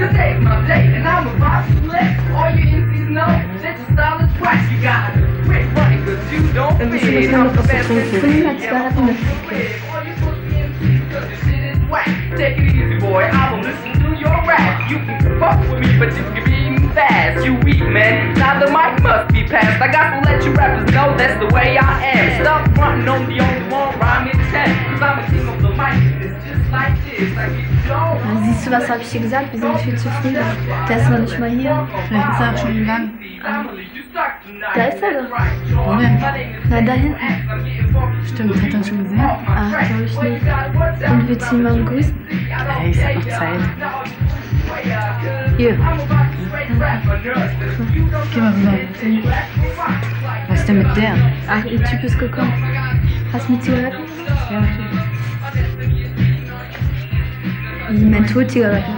Today's my day and I'm about to let all you MCs know that your style is whack. You gotta quit running cause you don't fit. I'm the best in the Fünf Zigaretten mit. all you pussy MCs cause your shit is whack. Take it easy boy, I will listen to your rap. You can fuck with me but you can be fast. You weak man, now the mic must be passed. I got to let you rappers know that's the way I am. Stop frontin' on the only one rhyming 10. Cause I'm a king of the mic, it's just like this. I get Ja, siehst du, was habe ich dir gesagt? Wir sind viel zu früh da. Der ist noch nicht mal hier. Vielleicht ist er auch schon gegangen. Da ist er doch. Wo denn? Na, da hinten. Stimmt, hat er uns schon gesehen? Ach, glaube ich nicht. Und willst du ihn mal begrüßen? Hey, ich hab noch Zeit. Hier. Geh mal rüber. Was ist denn mit der? Ach, ihr Typ ist gekommen. Hast du mit Zigaretten? Ja, natürlich. Die Mentholzigaretten.